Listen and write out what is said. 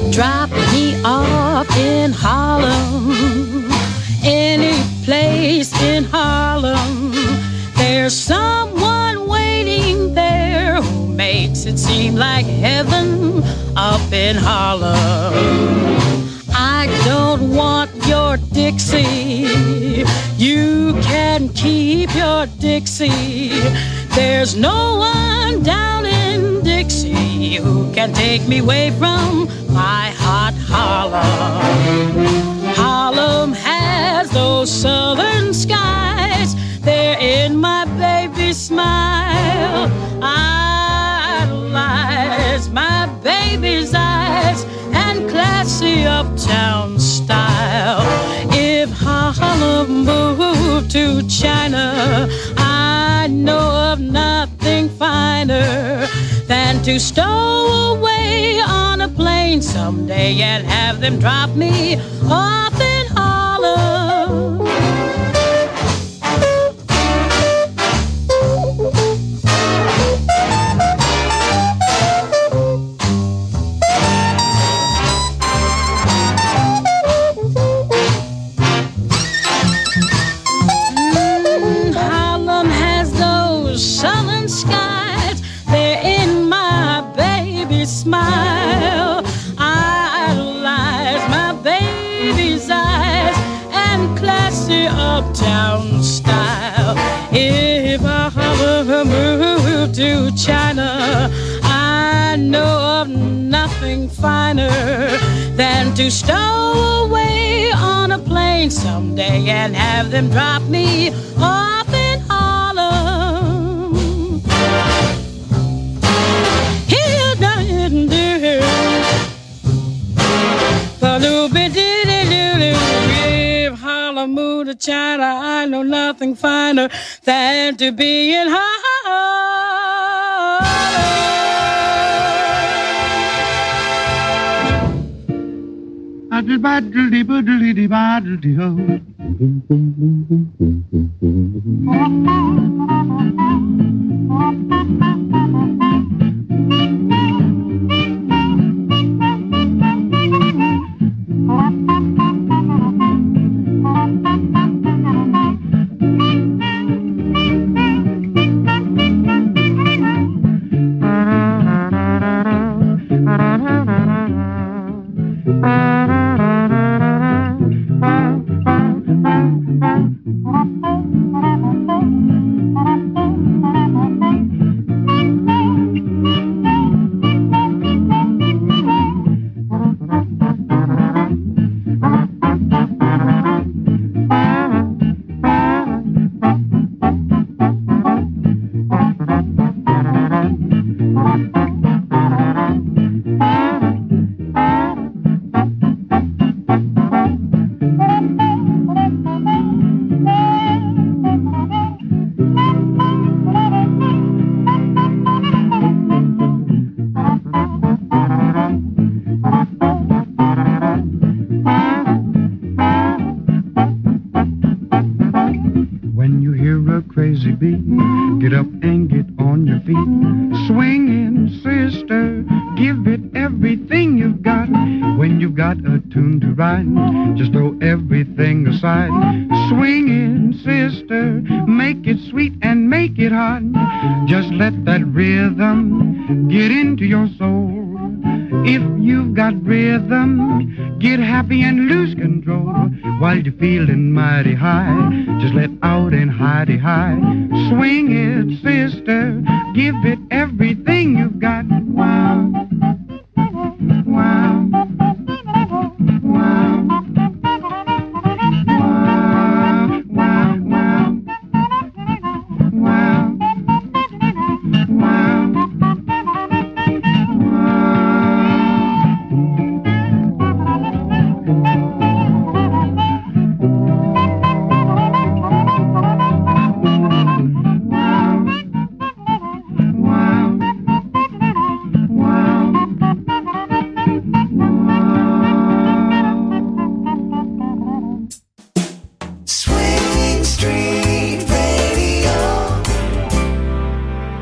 Drop me off in Harlem, any place in Harlem. There's someone waiting there who makes it seem like heaven up in Harlem. I don't want your Dixie, you can keep your Dixie. There's no one down in Dixie who can take me away from my hot Harlem. Harlem has those southern skies, they're in my baby's smile. I idolize my baby's eyes and classy uptown style. If Harlem moved to China, I know of nothing finer than to stow away on a plane someday and have them drop me off in Harlem. Smile, I idolize my baby's eyes and classy uptown style. If I ever move to China, I know of nothing finer than to stow away on a plane someday and have them drop me off in Harlem. If Harlem moved to China, I know nothing finer than to be in Harlem. Get up and get on your feet. Swinging, sister, give it everything you've got. When you've got a tune to ride, just throw everything aside. Swinging, sister, make it sweet and make it hot. Just let that rhythm get into your soul. If you've got rhythm, get happy and lose control. While you're feeling mighty high, just let out and hidey high. Swing it, sister, give it everything